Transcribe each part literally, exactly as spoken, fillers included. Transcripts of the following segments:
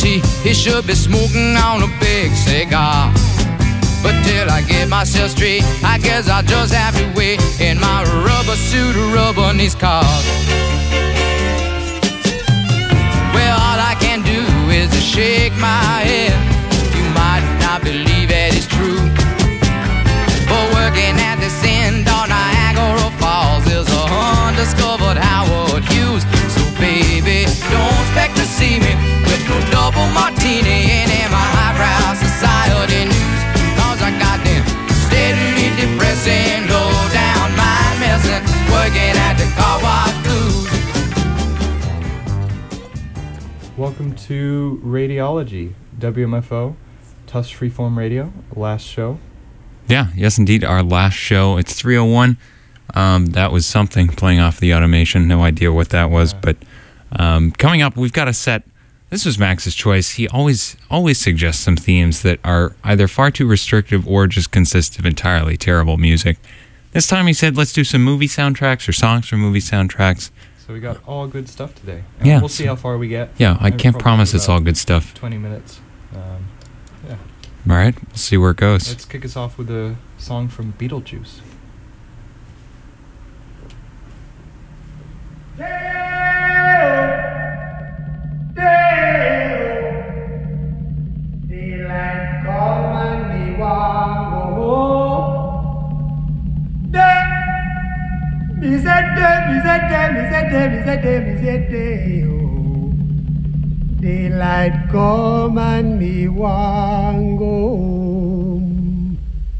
tea. He should be smoking on a big cigar. But till I get myself straight, I guess I'll just have to wait in my rubber suit, rubber these cars. Well, all I can do is to shake my head. You might not believe it is true, but working at this end on Niagara Falls is a undiscovered Howard Hughes. So baby, don't expect to see me with no double martini and in my highbrow society news. Cause I got them steadily depressing, low down mind messing, working at the car wash blues. Welcome to Radiology, W M F O, Tufts Freeform Radio, last show. Yeah, yes indeed, our last show. It's three oh one. Um, that was something playing off the automation. No idea what that was, yeah. But um, coming up, we've got a set. This was Max's choice. He always always suggests some themes that are either far too restrictive or just consist of entirely terrible music. This time he said, let's do some movie soundtracks or songs from movie soundtracks. So we got all good stuff today. And yeah. We'll see how far we get. Yeah, I can't promise it's all good stuff. twenty minutes. Um, yeah. All right, we'll see where it goes. Let's kick us off with a song from Beetlejuice. Daylight come and me want go home. Day, me say day, me say day, me say day, me say day, me say day. Oh, daylight come and me want go home.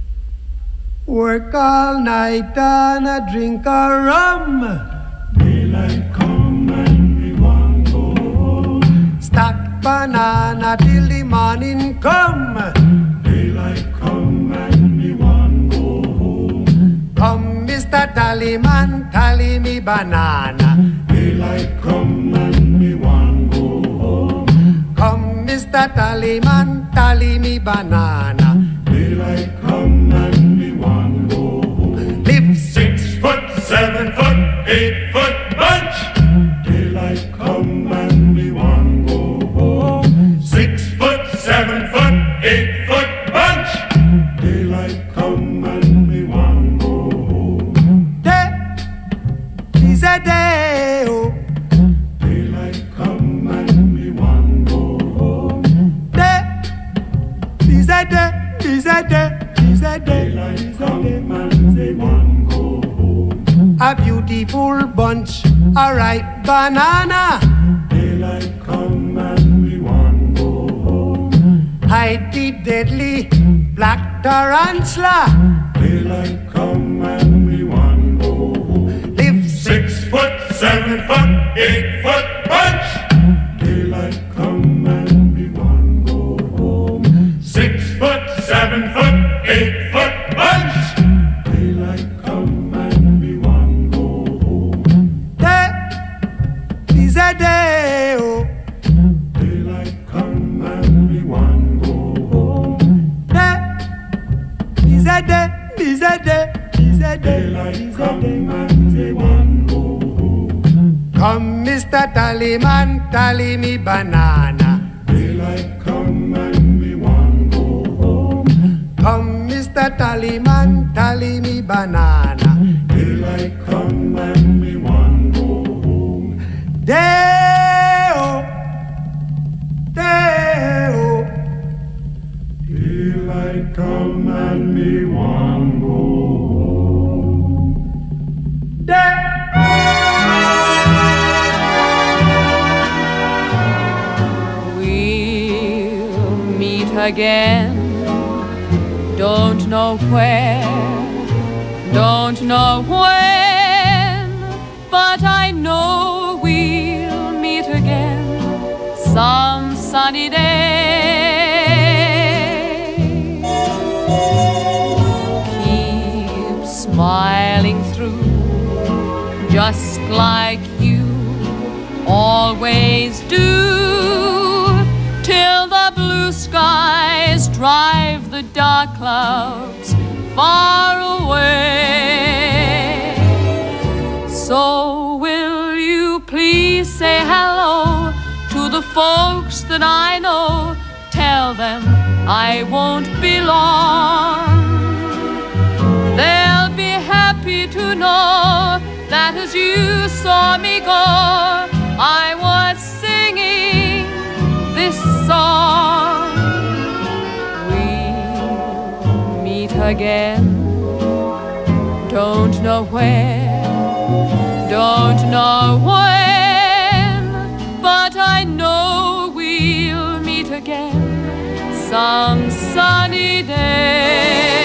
Work all night and a drink a rum. Daylight come and we want go home. Stack banana till the morning come. Daylight come and we want go home. Come, Mister Tallyman, tally me banana. Daylight come and we want go home. Come, Mister Tallyman, tally me banana. Daylight come and we want go home. Live six foot, seven foot, eight foot bunch. Daylight come and we want go home. Six foot, seven foot, eight foot bunch. Daylight come and we want go home. Day is a day, oh. Daylight come and we want go home. Day is a day, is a day, is a day. Daylight come and we want go home. A beautiful bunch, a ripe banana. Daylight come and we want go home. Hide the deadly black tarantula. Daylight come and we want go home. Live six foot, seven foot, eight foot bunch. Daylight come and we want go home. Six foot, seven foot, eight foot bunch. Daylight come and we want go home. Day is a day, oh. Daylight come and we want go home. Day is a day, is a day, is a day, Daylight is a come day. and we want go home. Come, Mister Tallyman, tally me banana. Daylight come and we want go home. Come, Mister Tallyman, tally me banana. Daylight come and we want go home. Day-o, day-o. Daylight come and we want go home. Day. We'll meet again. Don't know where, don't know when, but I know we'll meet again some sunny day. Keep smiling through, just like you always do, till the blue skies drive the dark clouds far away. So will you please say hello to the folks that I know, tell them I won't be long. They'll be happy to know that as you saw me go, I was singing this song. We'll meet again, don't know where, don't know when, but I know we'll meet again some sunny day.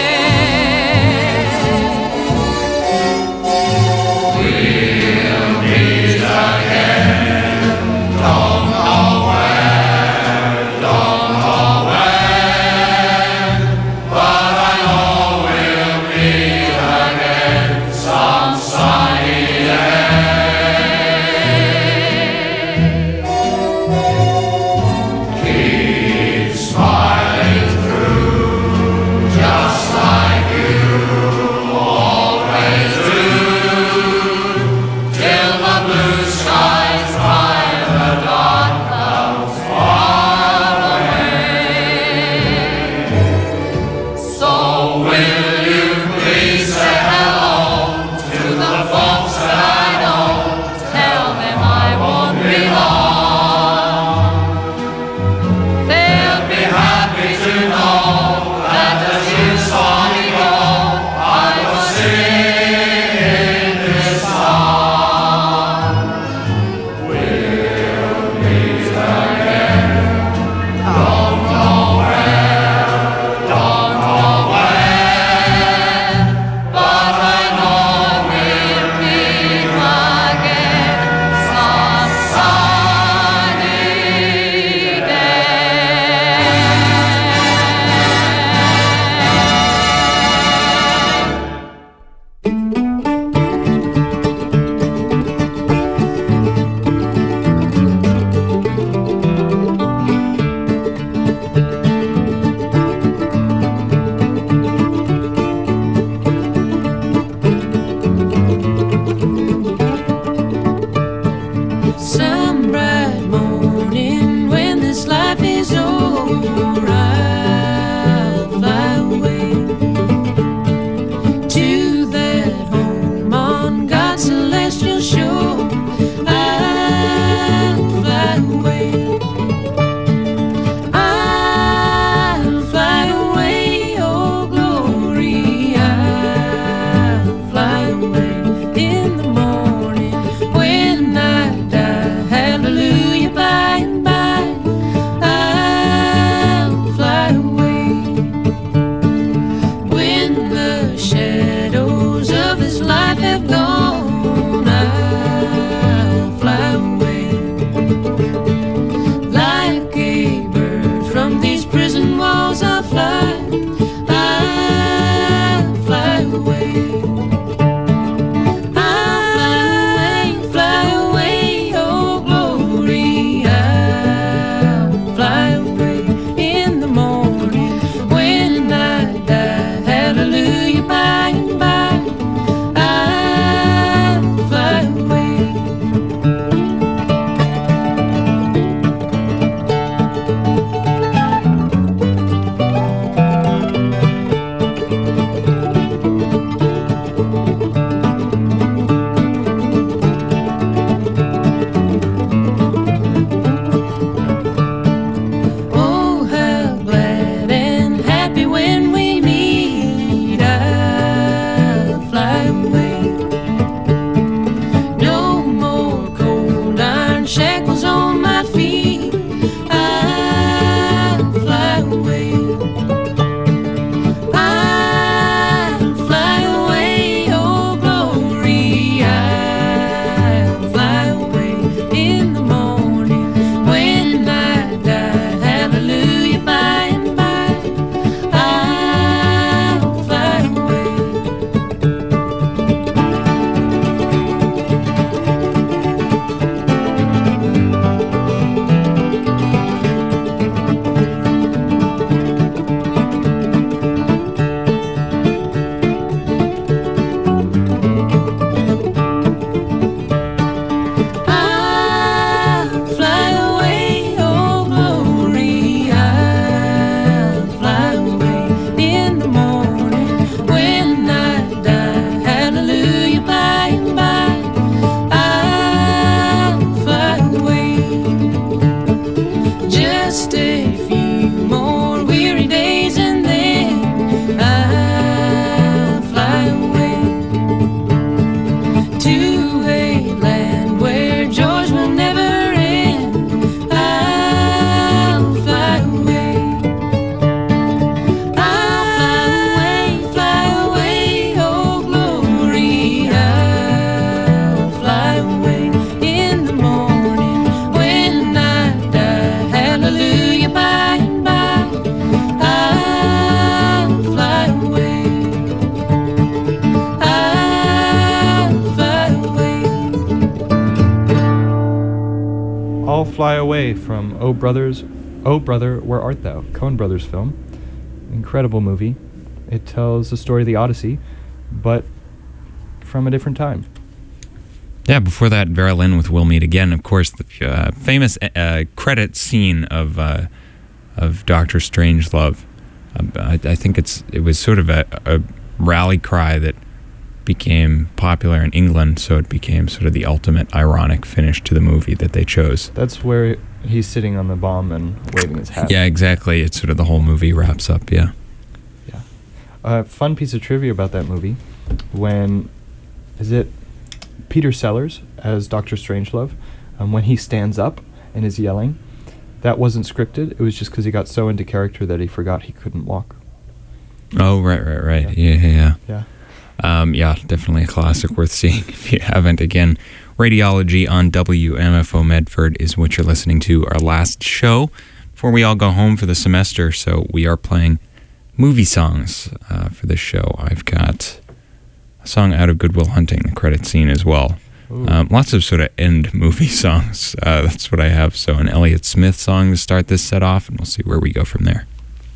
We'll meet again, don't know where, don't know when, but I know we'll meet again some sunny day. Keep smiling through just just a few more weary days and then I'll fly away to a land where joys will never end. I'll fly away. I'll fly away, fly away, oh glory. I'll fly away in the morning when I die. Hallelujah, by and by. I'll fly away. I'll fly away. I'll Fly Away from Oh Brothers, Oh Brother, Where Art Thou? Coen Brothers film. Incredible movie. It tells the story of the Odyssey, but from a different time. Yeah, before that, Vera Lynn with We'll Meet Again. Of course, the uh, famous uh, credit scene of uh, of Doctor Strangelove. Uh, I, I think it's it was sort of a, a rally cry that became popular in England, so it became sort of the ultimate ironic finish to the movie that they chose. That's where he's sitting on the bomb and waving his hat. Yeah, exactly. It's sort of the whole movie wraps up, yeah. Yeah. A uh, fun piece of trivia about that movie, when, is it Peter Sellers as Doctor Strangelove, um, when he stands up and is yelling, that wasn't scripted. It was just because he got so into character that he forgot he couldn't walk. Oh, right, right, right. Yeah. Yeah, yeah, yeah. Yeah. Um, yeah, definitely a classic worth seeing if you haven't. Again, Radiology on W M F O Medford is what you're listening to. Our last show before we all go home for the semester, so we are playing movie songs uh, for this show. I've got a song out of Good Will Hunting, the credit scene as well. Um, lots of sort of end movie songs. Uh, that's what I have. So an Elliott Smith song to start this set off, and we'll see where we go from there.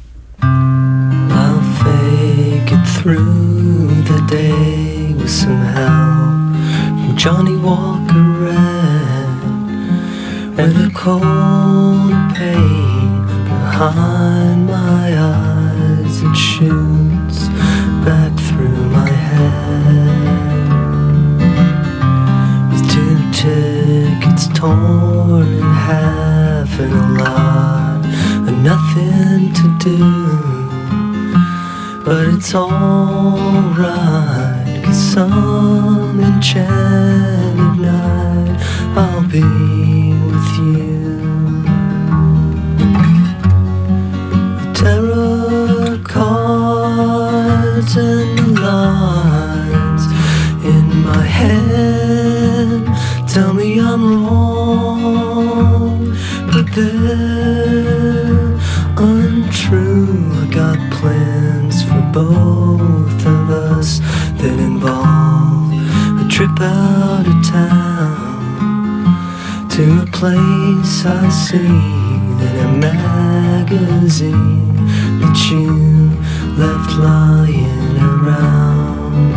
I'll fake it through the day with some help from Johnny Walker Red, with a cold pain behind my eyes. It shoots back through my head, with two tickets torn in half and a lot of nothing to do. But it's alright, 'cause some enchanted night I'll be with you. The tarot cards and the lines in my head tell me I'm wrong, but they're untrue. I got plans for both of us that involve a trip out of town to a place I seen in a magazine that you left lying around.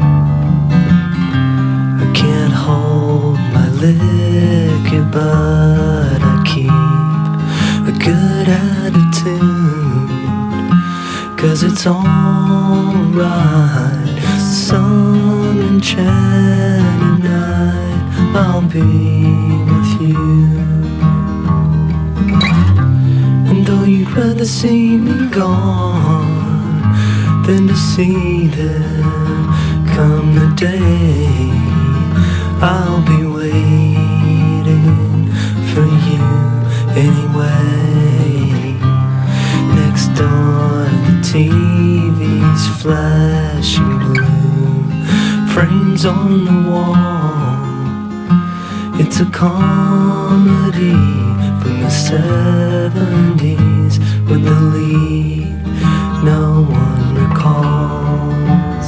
I can't hold my liquor, but I keep a good attitude, 'cause it's alright. Some enchanted night I'll be with you. And though you'd rather see me gone than to see there come the day, I'll be waiting for you anyway. Next door the T V's flashing blue, frames on the wall. It's a comedy from the seventies with the lead no one recalls.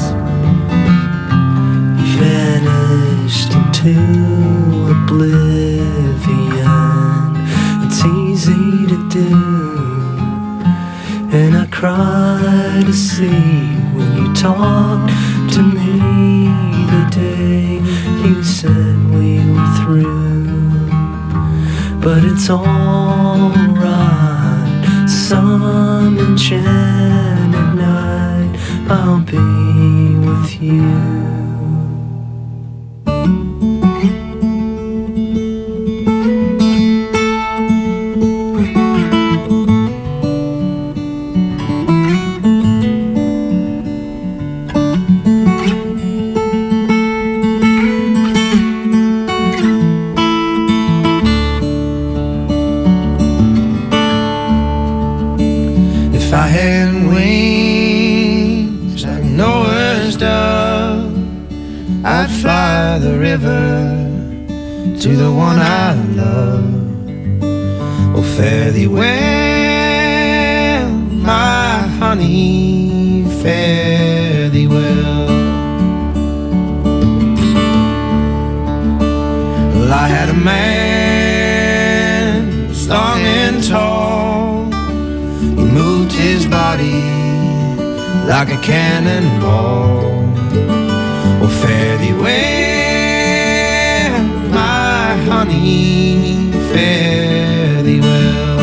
Vanished into oblivion. It's easy to do, and I cry to see when you talked to me the day you said we were through. But it's alright, some enchanted night I'll be with you. river to the one I love. Oh, fare thee well, my honey, fare thee well. Well, I had a man, strong and tall. He moved his body like a cannonball. Oh, fare thee well, my honey, fare thee well.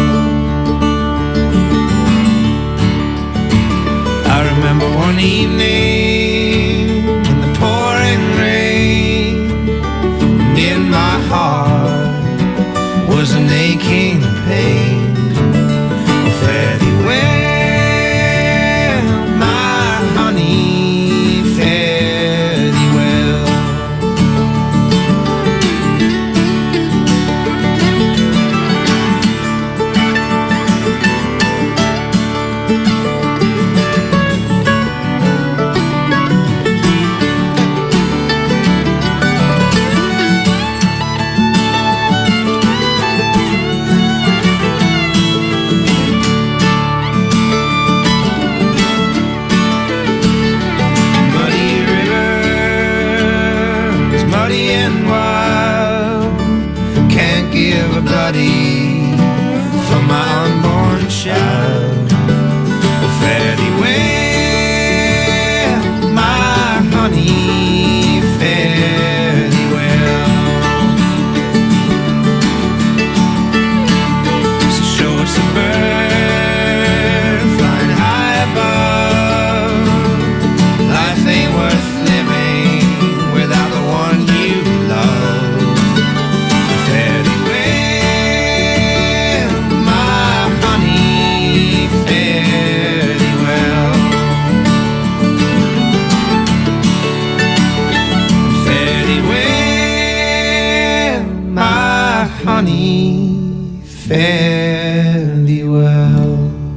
I remember one evening in the pouring rain, and in my heart was an aching pain. Oh, fare thee well, my honey, fare thee well. For my unborn child. Oh, fare thee well, my honey, fare thee well. So show us a bird flying high above. Life ain't worth living without the one you love. Fare thee honey, fare thee well.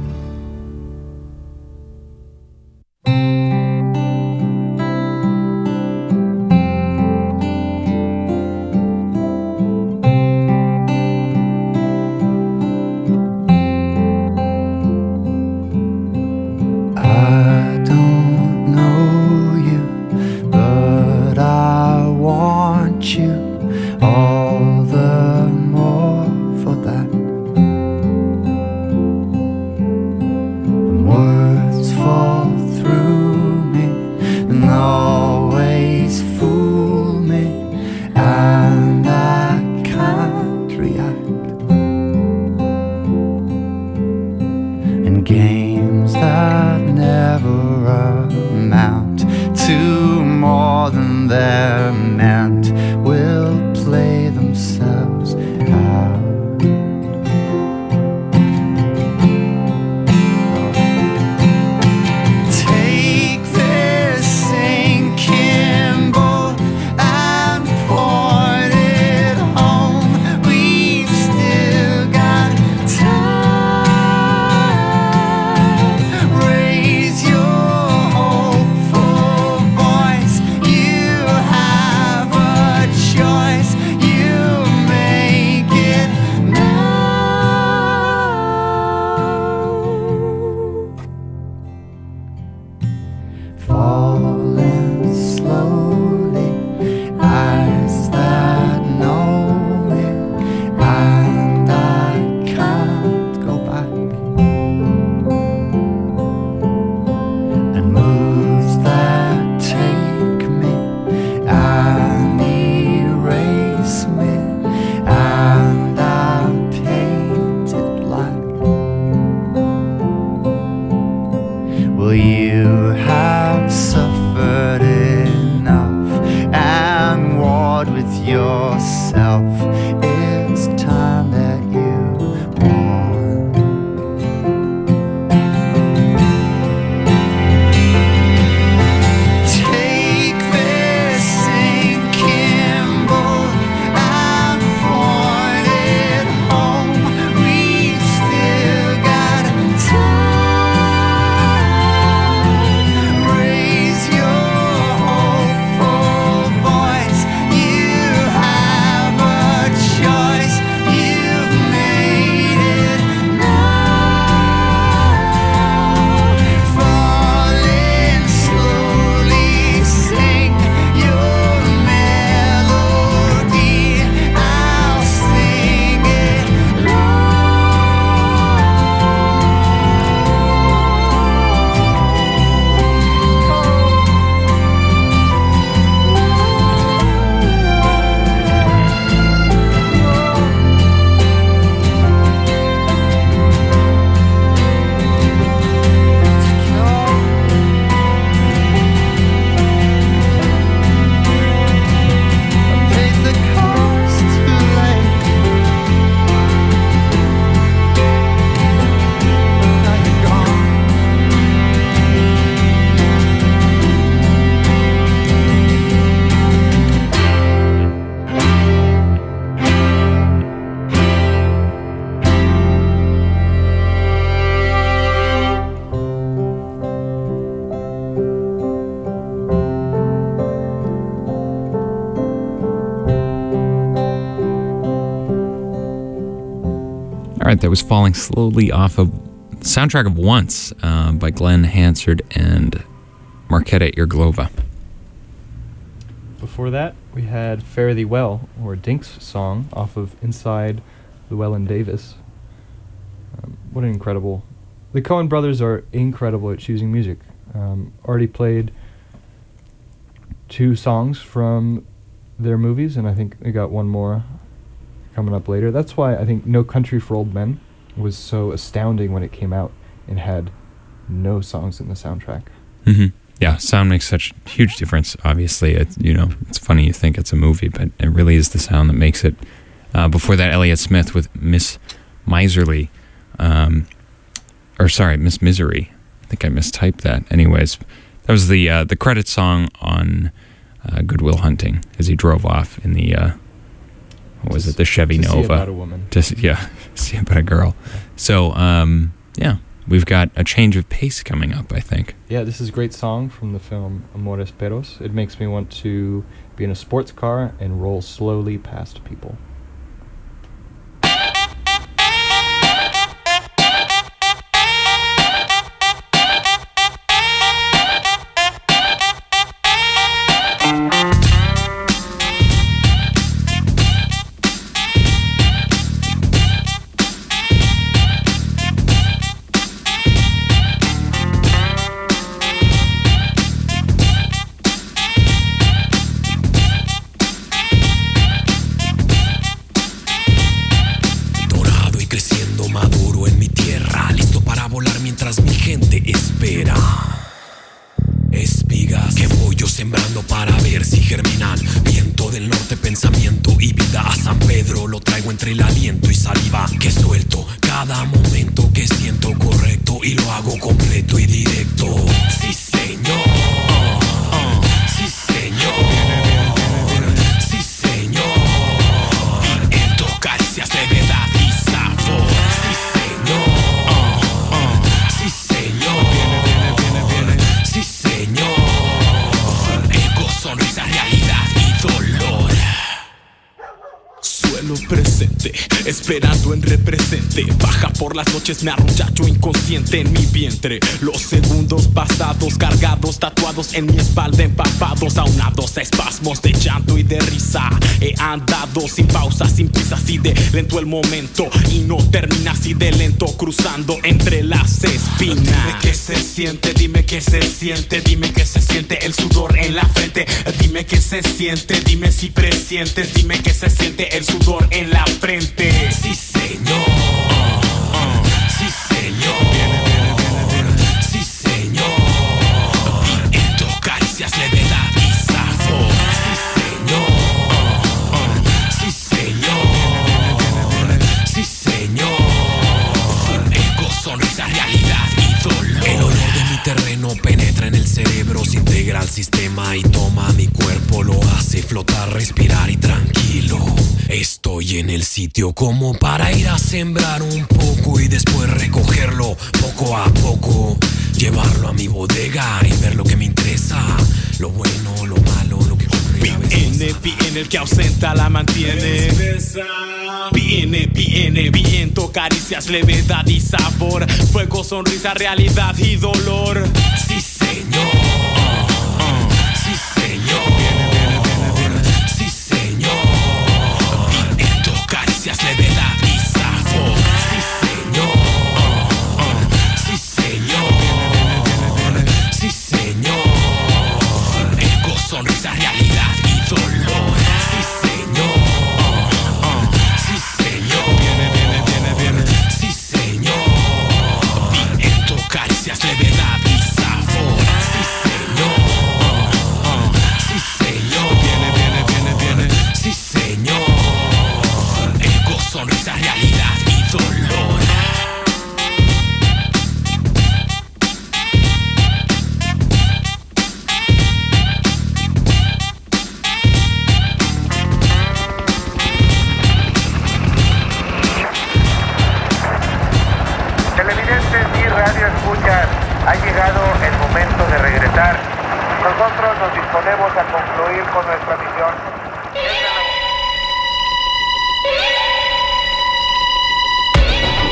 I don't know you, but I want you all the more for that. And words fall through me and always fool me, and I can't react. And games that never amount to more than they're meant will play themselves out. Take this sinking boat and port it home. We've still got time. Raise your hopeful voice. You have right, that was Falling Slowly off of the soundtrack of Once uh, by Glenn Hansard and Marketa Irglova. Before that, we had Fare Thee Well, or Dink's song, off of Inside Llewellyn Davis. Um, what an incredible... The Coen brothers are incredible at choosing music. Um, already played two songs from their movies, and I think they got one more coming up later. That's why I think No Country for Old Men was so astounding when it came out and had no songs in the soundtrack. Mm-hmm. Yeah, sound makes such a huge difference. Obviously, it, you know, it's funny you think it's a movie, but it really is the sound that makes it. Uh, before that, Elliott Smith with Miss Miserly, um, or sorry, Miss Misery. I think I mistyped that. Anyways, that was the uh, the credit song on uh, Good Will Hunting as he drove off in the uh, what was it, the Chevy to Nova. See About a Woman. Just yeah, see about a girl. So um, yeah, we've got a change of pace coming up, I think. Yeah, this is a great song from the film Amores Perros. It makes me want to be in a sports car and roll slowly past people. Esperando en represente, baja por las noches, me arrullacho inconsciente en mi vientre. Los segundos pasados, cargados, tatuados en mi espalda, empapados, aunados a espasmos de llanto y de risa. He andado sin pausa, sin prisa, así de lento el momento y no termina así de lento, cruzando entre las espinas. Dime qué se siente, dime qué se siente, dime qué se siente el sudor en la frente. Dime qué se siente, dime si presientes, dime qué se siente el sudor en la frente. Sí, señor. Uh, uh, sí, señor. Viene, viene, viene, viene. Sí, señor. Viento, caricias, levedad y sabor. Sí, señor. Uh, uh, sí, señor. Viene, viene, viene, viene. Sí, señor. Eco, sonrisa, realidad y dolor. El olor de mi terreno penetra en el cerebro, se integra al sistema y toma mi cuerpo, lo hace flotar, respirar y tranquilo. Estoy en el sitio como para ir a sembrar un poco y después recogerlo poco a poco, llevarlo a mi bodega y ver lo que me interesa, lo bueno, lo malo, lo que ocurre. Viene, viene el que ausenta la mantiene. Viene, viene, viento, caricias, levedad y sabor, fuego, sonrisa, realidad y dolor. Sí, señor. Uh, uh, sí, señor. Viene, viene, viene, viene. Sí, señor. Levedad y sabor. Sí, señor. Uh, uh, sí, señor. Viene, viene, viene. Sí, señor. Eco, sonrisa, realidad y dolor. Sí, señor. Uh, uh, sí, señor. Viene, viene, viene, viene. Sí, señor. Viento, caricias, levedad y sabor. Sí, señor. Uh, uh, sí, señor. Viene, viene, viene, viene. Sí, señor. Sonrisa, realidad y dolor. Televidentes y radio escuchas, ha llegado el momento de regresar. Nosotros nos disponemos a concluir con nuestra misión.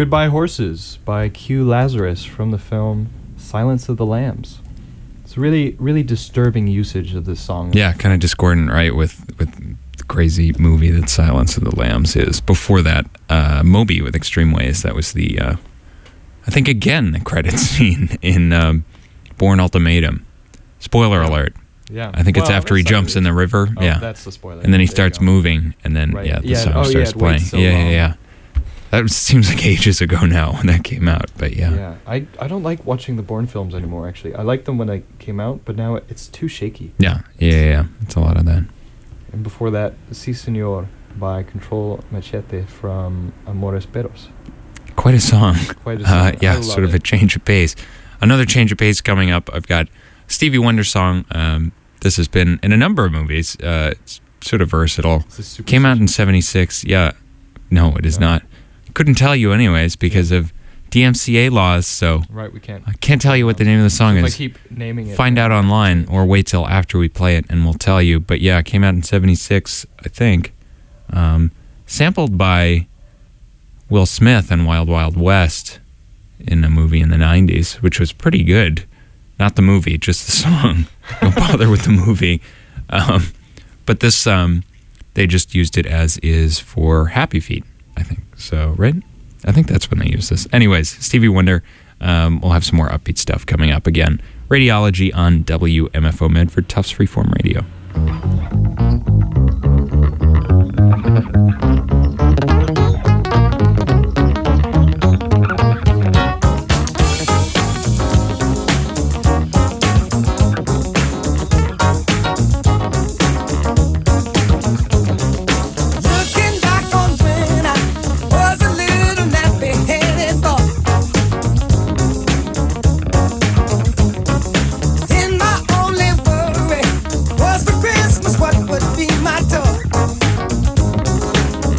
Goodbye Horses by Q Lazarus from the film Silence of the Lambs. It's a really, really disturbing usage of this song. Yeah, kind of discordant, right, with, with the crazy movie that Silence of the Lambs is. Before that, uh, Moby with Extreme Ways. That was the, uh, I think, again, the credit scene in um, Bourne Ultimatum. Spoiler alert. Yeah. I think it's Well, after he that's not jumps really- in the river. Oh, yeah. that's the spoiler. And then he There you starts go. moving, and then, Right. yeah, the Yeah, song oh, yeah, starts it playing. waits so yeah, long. yeah, yeah. That was, seems like ages ago now when that came out, but yeah. Yeah, I, I don't like watching the Bourne films anymore, actually. I liked them when they came out, but now it's too shaky. Yeah, yeah, yeah, yeah. It's a lot of that. And before that, Si Senor by Control Machete from Amores Perros. Quite a song. Quite a Uh, song. I yeah, love sort of it. a change of pace. Another change of pace coming up. I've got Stevie Wonder song. Um, this has been in a number of movies. Uh, it's sort of versatile. Is this Super Came out in seventy-six. Yeah. No, it is No. not. Couldn't tell you anyways because of D M C A laws, so Right, we can't. I can't tell you what the name of the song So if is. I keep naming it. Find out online or wait till after we play it and we'll tell you. But yeah, it came out in seventy-six, I think. Um, sampled by Will Smith and Wild Wild West in a movie in the nineties, which was pretty good. Not the movie, just the song. Don't bother with the movie. Um, but this, um, they just used it as is for Happy Feet, I think. So, right? I think that's when they used this. Anyways, Stevie Wonder. Um, we'll have some more upbeat stuff coming up again. Radiology on W M F O Medford, Tufts Freeform Radio. Looking back on when I was a little nappy-headed boy, and my only worry was for Christmas what would be my toy.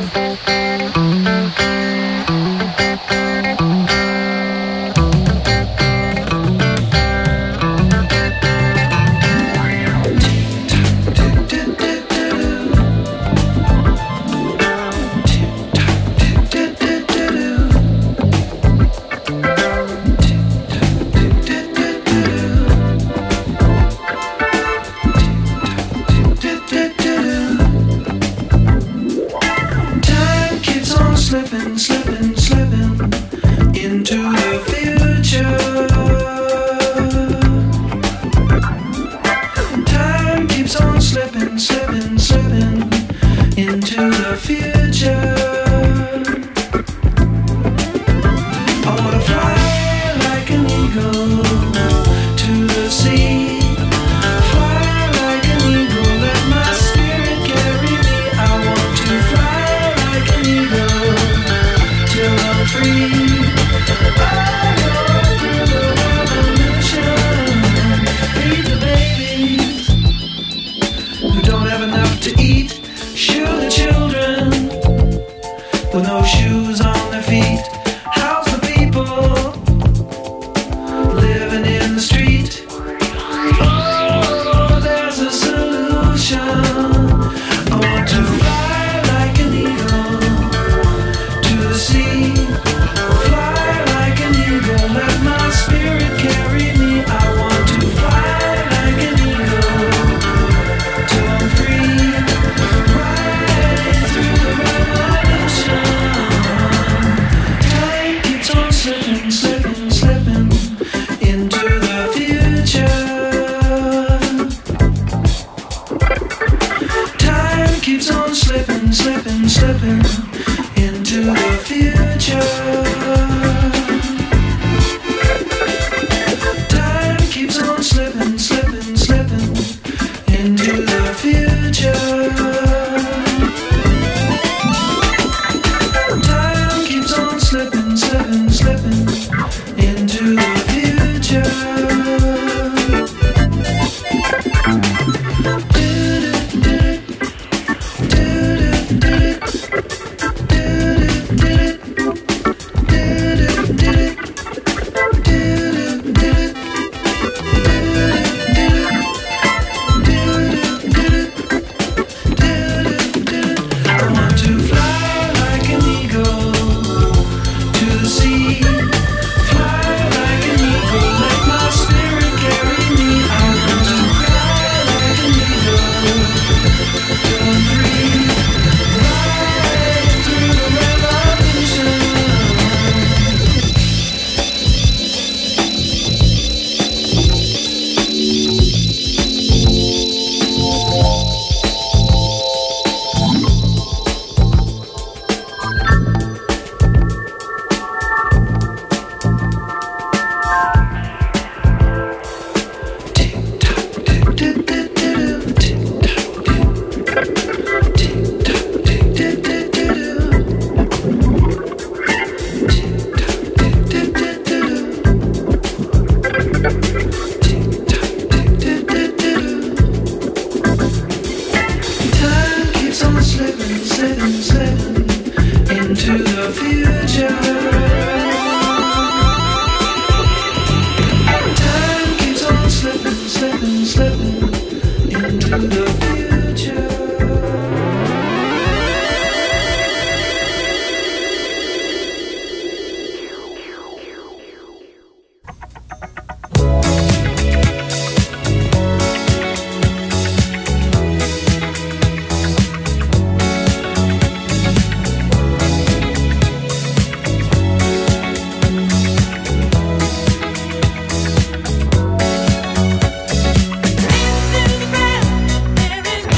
There is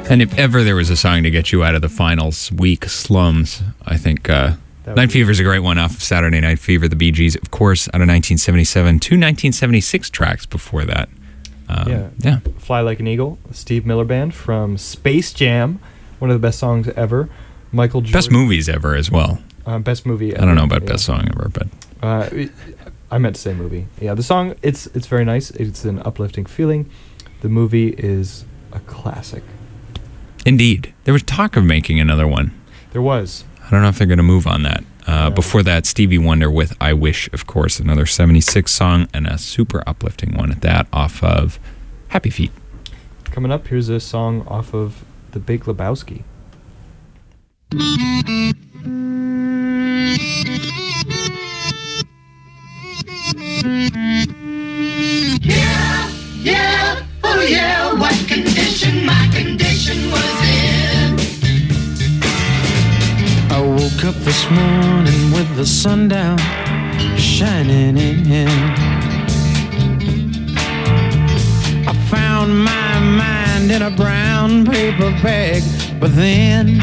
And if ever there was a song to get you out of the finals week slums, I think uh, Night Fever is a great one off of Saturday Night Fever, the Bee Gees, of course, out of nineteen seventy-seven, two nineteen seventy-six tracks before that. Um, yeah. yeah. Fly Like an Eagle, Steve Miller Band from Space Jam, one of the best songs ever. Michael Jordan. Best movies ever as well. Uh, best movie ever. I don't know about yeah. best song ever, but... Uh, it, I meant to say movie. Yeah, the song, it's it's very nice. It's an uplifting feeling. The movie is a classic. Indeed. There was talk of making another one. There was. I don't know if they're going to move on that. Uh, Yeah. Before that, Stevie Wonder with I Wish, of course, another seventy-six song and a super uplifting one at that off of Happy Feet. Coming up, here's a song off of The Big Lebowski. Yeah, yeah, oh yeah, what condition my condition was in. I woke up this morning with the sun down, shining in. I found my mind in a brown paper bag, but then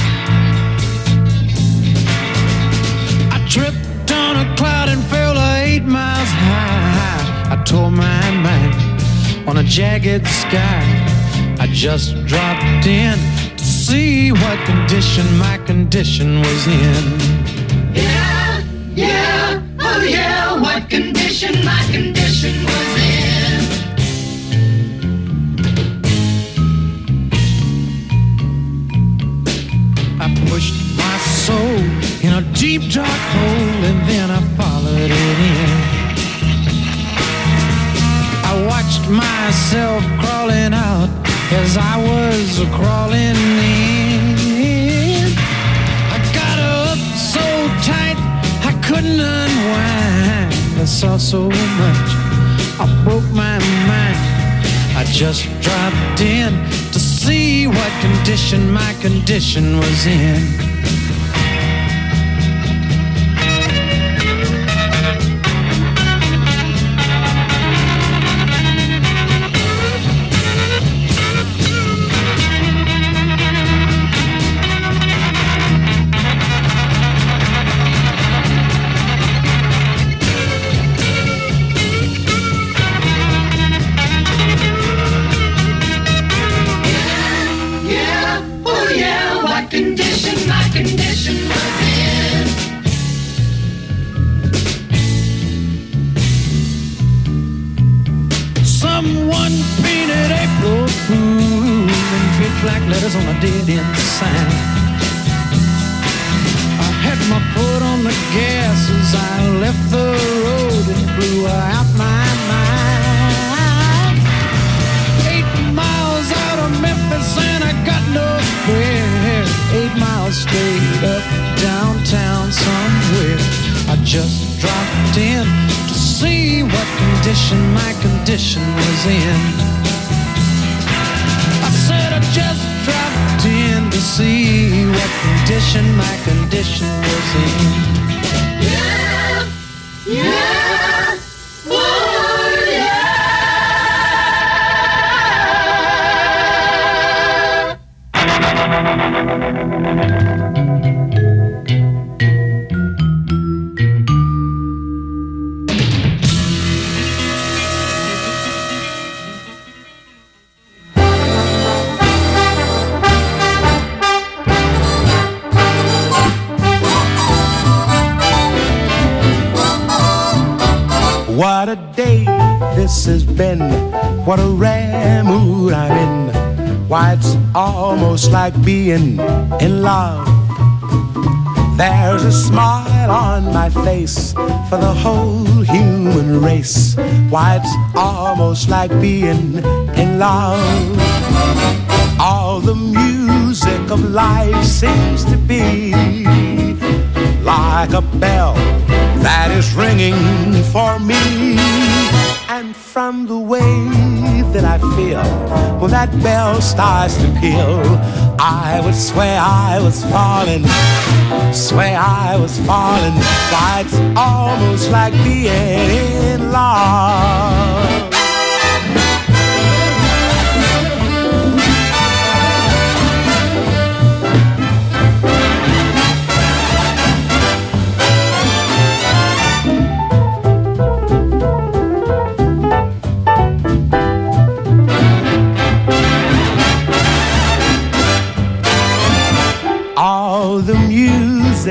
I tripped on a cloud and fell eight miles high. I tore my mind on a jagged sky. I just dropped in to see what condition my condition was in. Yeah, yeah, oh yeah, what condition my condition was in. I pushed my soul in a deep dark hole and then I followed it in. I watched myself crawling out as I was crawling in. I got up so tight I couldn't unwind. I saw so much, I broke my mind. I just dropped in to see what condition my condition was in. Condition, my condition was in. Someone painted April Fool in big black letters on a dead-end sign. I had my foot on the gas as I left the road and blew out my mind. Eight miles out of Memphis and I got no spare. Eight miles straight up downtown somewhere. I just dropped in to see what condition my condition was in. I said I just dropped in to see what condition my condition was in. Yeah, yeah, oh yeah. What a day this has been, what a rare mood I'm in. Why, it's almost like being in love. There's a smile on my face for the whole human race. Why, it's almost like being in love. All the music of life seems to be like a bell that is ringing for me. And from the way that I feel when that bell starts to peal, I would swear I was falling, swear I was falling. Why, it's almost like being in love.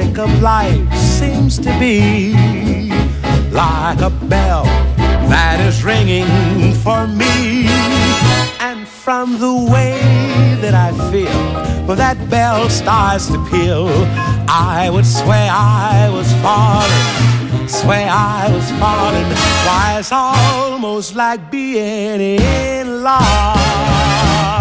music of life seems to be like a bell that is ringing for me. And from the way that I feel when that bell starts to peal, I would swear I was falling, swear I was falling. Why, it's almost like being in love.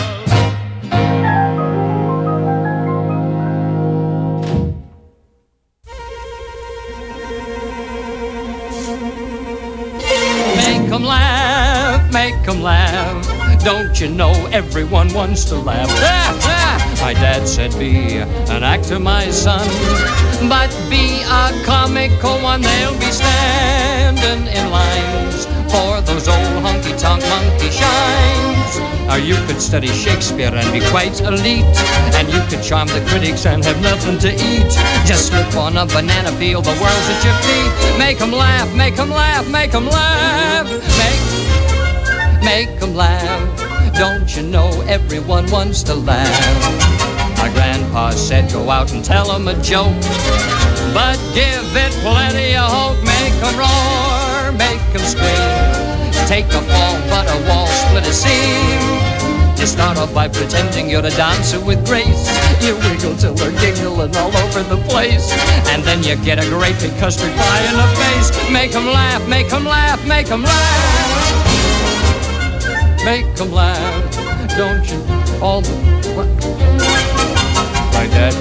Make 'em laugh, make 'em laugh. Don't you know everyone wants to laugh? Ah, ah. My dad said be an actor, my son, but be a comical one. They'll be standing in lines for those old honky-tonk monkey shines. Or you could study Shakespeare and be quite elite, and you could charm the critics and have nothing to eat. Just slip on a banana peel, the world's at your feet. Make 'em laugh, make 'em laugh, make 'em laugh. Make, make 'em laugh. Don't you know everyone wants to laugh? My grandpa said go out and tell 'em a joke, but give it plenty of hope. Make 'em roar, make 'em scream. Take a fall, but a wall split a seam. You start off by pretending you're a dancer with grace. You wiggle till they're giggling all over the place, and then you get a great big custard pie in the face. Make 'em laugh, make 'em laugh, make 'em laugh. Make 'em laugh, don't you? All the... What? My dad...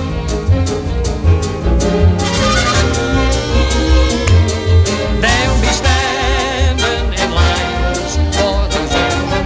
They'll be standing in lines for those old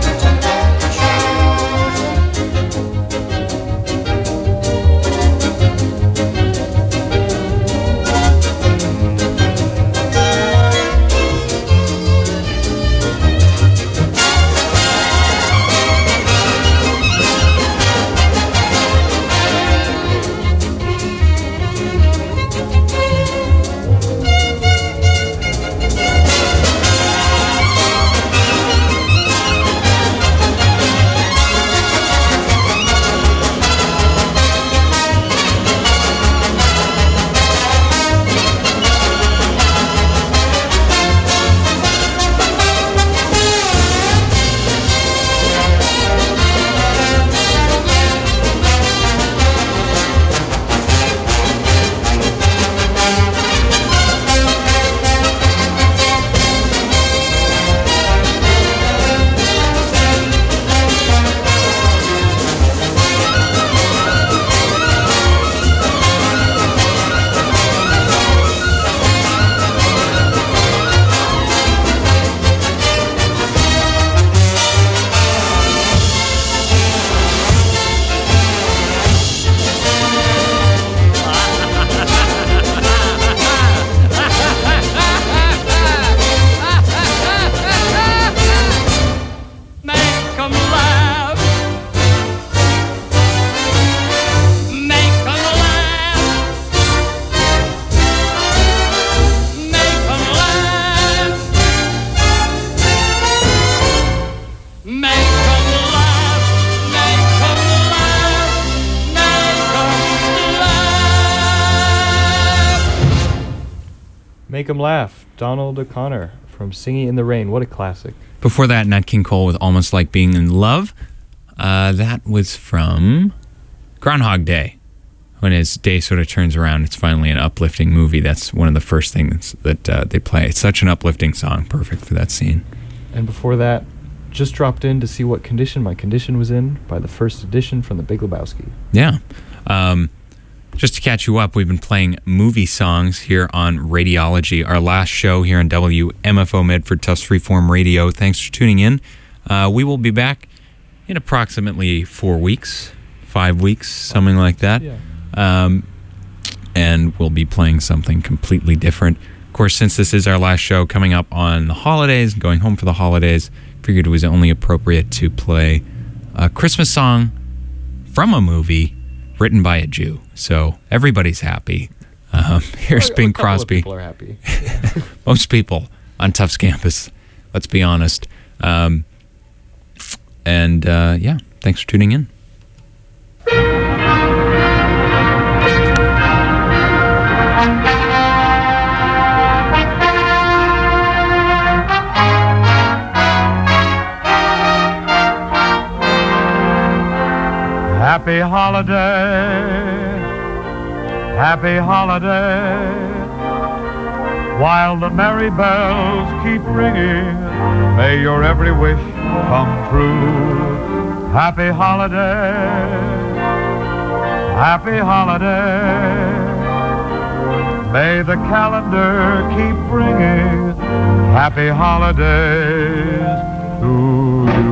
Make 'em laugh. Donald O'Connor from Singing in the Rain. What a classic. Before that, Nat King Cole with Almost Like Being in Love. Uh, that was from Groundhog Day. When his day sort of turns around, it's finally an uplifting movie. That's one of the first things that uh, they play. It's such an uplifting song. Perfect for that scene. And before that, just dropped in to see what condition my condition was in by the first edition from the Big Lebowski. Yeah. Um, just to catch you up, we've been playing movie songs here on Radiology, our last show here on W M F O Medford Tufts Freeform Radio. Thanks for tuning in. Uh, we will be back in approximately four weeks, five weeks, something like that. Yeah. Um, and we'll be playing something completely different. Of course, since this is our last show coming up on the holidays, going home for the holidays, figured it was only appropriate to play a Christmas song from a movie written by a Jew. So everybody's happy. Um, here's A- a Bing couple of Crosby. people are happy. Most people on Tufts campus, let's be honest. Um, and uh, yeah, thanks for tuning in. Happy holiday, happy holiday, while the merry bells keep ringing, may your every wish come true. Happy holiday, happy holiday, may the calendar keep bringing happy holidays to you.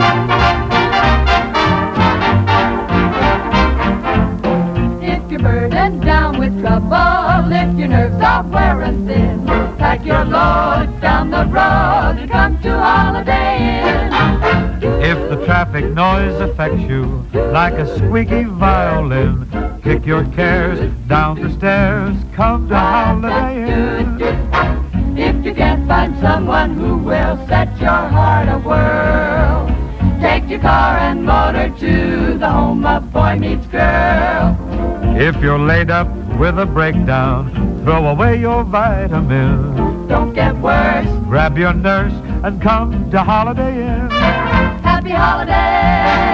If you're burdened down with trouble, if your nerves are wearing thin, pack your load down the road and come to Holiday Inn. If the traffic noise affects you like a squeaky violin, kick your cares down the stairs, come to Holiday Inn. If you can't find someone who will set your heart a whirl, take your car and motor to the home of Boy Meets Girl. If you're laid up with a breakdown, throw away your vitamins. Don't get worse. Grab your nurse and come to Holiday Inn. Happy holidays.